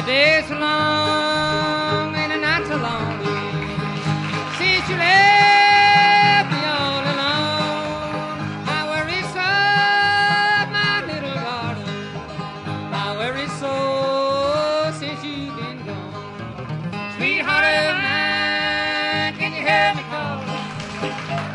day's so long and the night's so long since you left me all alone. I worry so, my little darling. I worry so since you've been gone. Sweetheart of mine, can you hear me call?